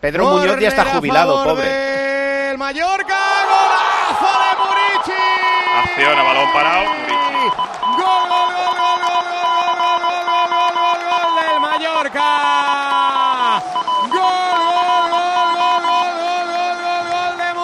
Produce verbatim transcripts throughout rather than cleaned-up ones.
Pedro Muñoz ya está jubilado, pobre. El Mallorca, golazo de Muriqi. Acción a balón parado, Muriqi. Gol, gol, gol, gol, gol, gol, gol, gol, gol, gol, gol del Mallorca. Gol, gol, gol, gol, gol, gol, gol, gol de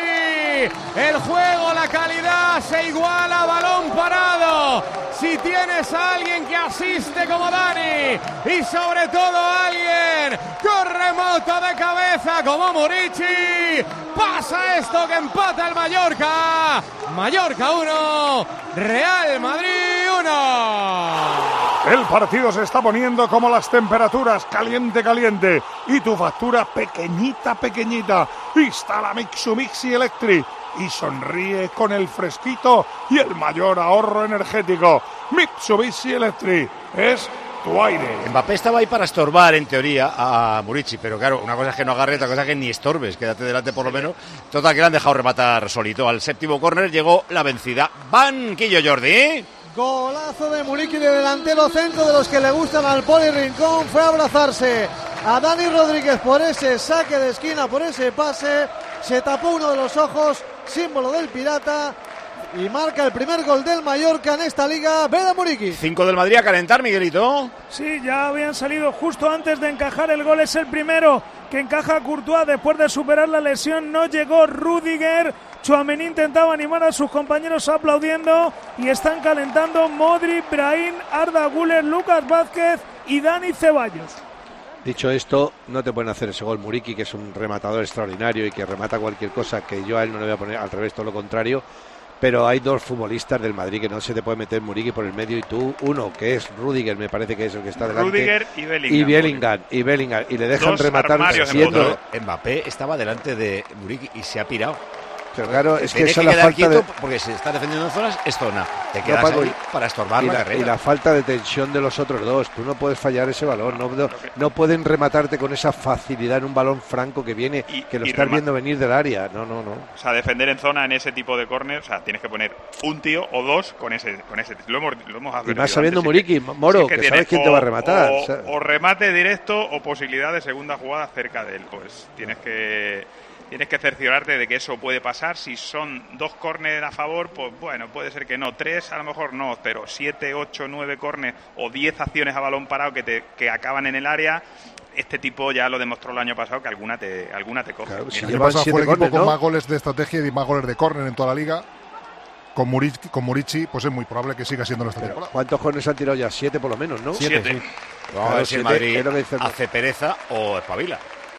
Muriqi. El juego, la calidad se iguala a balón parado. Si tienes a alguien que asiste como Dani y sobre todo a alguien con remoto de cabeza como Muriqi, pasa esto que empata el Mallorca. Mallorca uno, Real Madrid uno. El partido se está poniendo como las temperaturas, caliente, caliente. Y tu factura pequeñita, pequeñita. Instala Mitsubishi Electric y sonríe con el fresquito y el mayor ahorro energético. Mitsubishi Electric es tu aire. Mbappé estaba ahí para estorbar, en teoría, a Muriqi, pero claro, una cosa es que no agarre, otra cosa es que ni estorbes, quédate delante por lo menos. Total, que le han dejado rematar solito. Al séptimo córner llegó la vencida. Banquillo, Jordi. Golazo de Muriqui de delantero centro, de los que le gustan al Poli Rincón. Fue a abrazarse a Dani Rodríguez por ese saque de esquina, por ese pase. Se tapó uno de los ojos, símbolo del Pirata, y marca el primer gol del Mallorca en esta liga. Veda Muriqui. Cinco del Madrid a calentar, Miguelito. Sí, ya habían salido justo antes de encajar el gol. Es el primero que encaja Courtois después de superar la lesión. No llegó Rüdiger. Tchouaméni intentaba animar a sus compañeros aplaudiendo y están calentando Modric, Brahim, Arda Güler, Lucas Vázquez y Dani Ceballos. Dicho esto, no te pueden hacer ese gol Muriqui, que es un rematador extraordinario y que remata cualquier cosa, que yo a él no le voy a poner, al revés, todo lo contrario. Pero hay dos futbolistas del Madrid que no se te puede meter Muriqui por el medio, y tú, uno que es Rüdiger, me parece que es el que está delante. Rüdiger y Bellingham. Y Bellingham, y Bellingham, y le dejan Dos rematar siendo... Mbappé estaba delante de Muriqui y se ha pirado. Pero claro, es que Tienes esa que es la falta quieto, de... porque si está defendiendo en zonas, es zona. Te quedas no, Paco, ahí para estorbar y la la, carrera. y la falta de tensión de los otros dos. Tú no puedes fallar ese balón. No, no, no pueden rematarte con esa facilidad en un balón franco que viene, y, que lo y estás rema- viendo venir del área. No, no, no. O sea, defender en zona en ese tipo de córner, o sea, tienes que poner un tío o dos con ese, con ese. Lo hemos, lo hemos Y más sabiendo antes, Muriqui, sí Moro, sí que, que sabes quién o, te va a rematar. O, o, sea, o remate directo o posibilidad de segunda jugada cerca de él. Pues tienes que... Tienes que cerciorarte de que eso puede pasar. Si son dos córneres a favor, pues bueno, puede ser que no. Tres a lo mejor no, pero siete, ocho, nueve córneres o diez acciones a balón parado que, te, que acaban en el área. Este tipo ya lo demostró el año pasado que alguna te, alguna te coge. Claro, si El llevan Barça siete fue el equipo córneres, con ¿no? más goles de estrategia y más goles de córner en toda la liga. Con Muriqui, con Muriqui, pues es muy probable que siga siendo en esta Pero, temporada. ¿cuántos corners han tirado ya? Siete por lo menos, ¿no? Siete. Vamos a ver si el siete, Madrid es lo que dice- hace pereza o espabila.